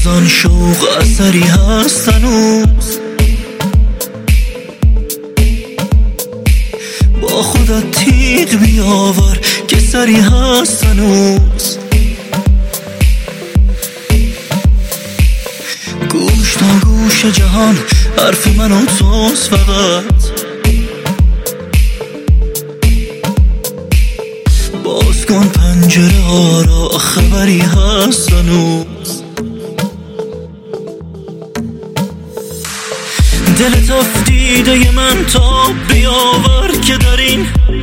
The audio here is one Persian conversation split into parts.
آن شوق اثری هست هنوز، با خودت تیغ بیاور که سری هست هنوز. گوش تا گوش جهان حرف من و توست فقط، باز کن پنجره ها را خبری هست هنوز. دلت افتیده من تا بیاور که در این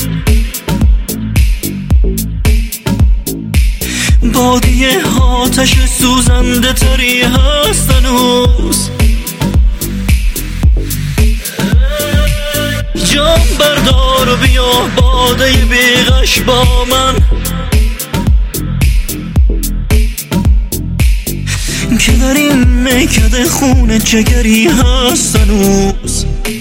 بادیه آتش سوزنده تری هست هنوز. جام بردار و بیا باده بیغش با من، که در این میکده خون جگری هست هنوز.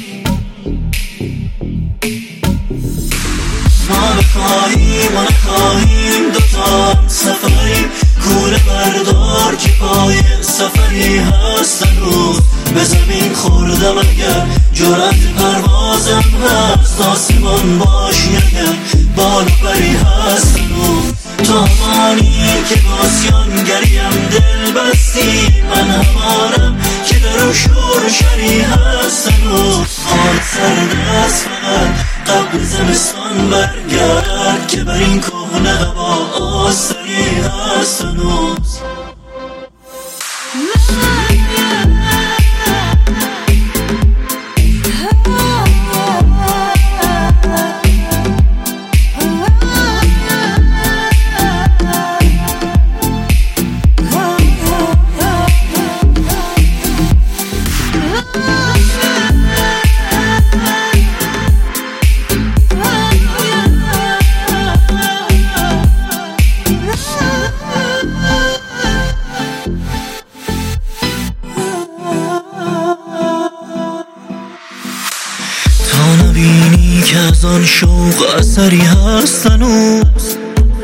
ما بخواهیم و نخواهیم دوتا سفریم، کوره بردار که پای سفری هست هنوز. به زمین خوردم اگر جرأت پروازم هست، آسمان باشی اگر بال و پری هست هنوز. تو همانی که باسیانگریم دل بستی، من همانم که در اون شور شری هست هنوز. حال سردست فقط قبل زمستان برگرد، که بر این کهنه هوا آستری هست هنوز. نبینی که از آن شوق اثری هست هنوز،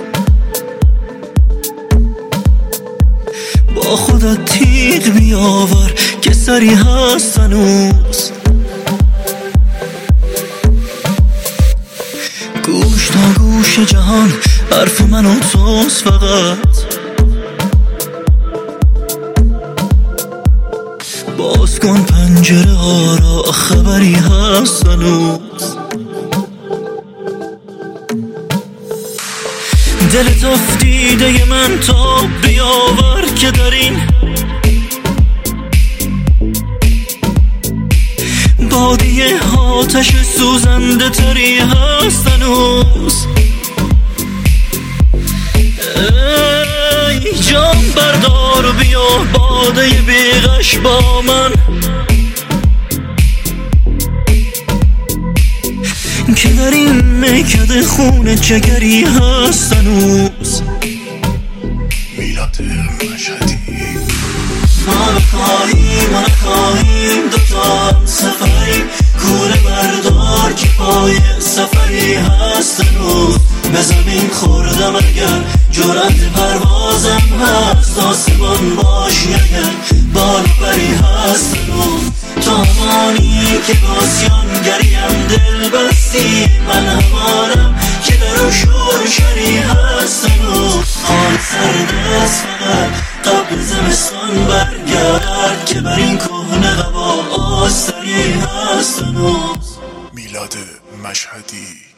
با خودت تیغ بیاور که سری هست هنوز. گوش تا گوش جهان حرف من و توست فقط، باز کن پنجره ها را خبری هست هنوز. دلت افتیده من تا بیاور که در این بادیه آتش سوزنده تری هست هنوز. ای جام بردار و بیا باده بیغش با من، که در این میکده خون جگری هست هنوز. میلاد مشهدی. ما بخواهیم و نخواهیم دوتا سفریم، کوره بردار که پای سفری هست هنوز. به زمین خوردم اگر جرأت پروازم هست، آسمان باشی اگر بال و پری هست هنوز. تو همانی که باسیانگریم دل بستی، من همانم که در اون شور شری هست هنوز. حال سردست فقط قبل زمستان برگرد، که بر این کهنه هوا آستری هست هنوز. میلاد مشهدی.